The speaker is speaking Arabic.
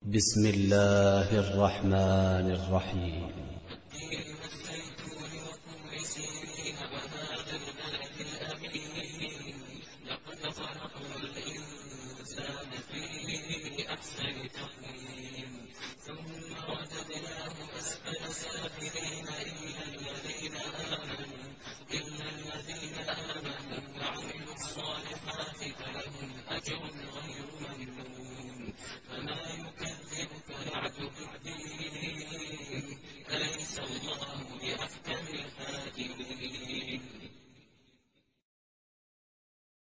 بسم الله الرحمن الرحيم. لقد خلقنا الإنسان في أحسن تقويم ثم رددناه أسفل سافلين